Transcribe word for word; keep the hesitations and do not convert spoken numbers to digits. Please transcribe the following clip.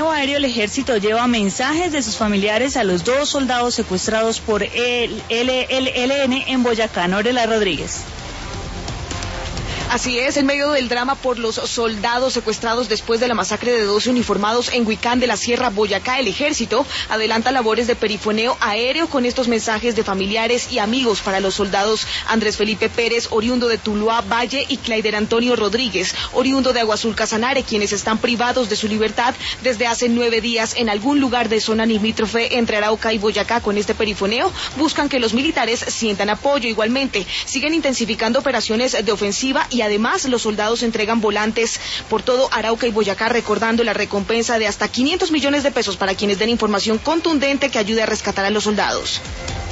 perifoneo aéreo, el ejército lleva mensajes de sus familiares a los dos soldados secuestrados por el L L N en Boyacá. Norela Rodríguez. Así es, en medio del drama por los soldados secuestrados después de la masacre de doce uniformados en Huicán de la Sierra, Boyacá, el ejército adelanta labores de perifoneo aéreo con estos mensajes de familiares y amigos para los soldados Andrés Felipe Pérez, oriundo de Tuluá Valle, y Clayder Antonio Rodríguez, oriundo de Agua Azul Casanare, quienes están privados de su libertad desde hace nueve días en algún lugar de zona limítrofe entre Arauca y Boyacá. Con este perifoneo buscan que los militares sientan apoyo. Igualmente, siguen intensificando operaciones de ofensiva y además los soldados entregan volantes por todo Arauca y Boyacá, recordando la recompensa de hasta quinientos millones de pesos para quienes den información contundente que ayude a rescatar a los soldados.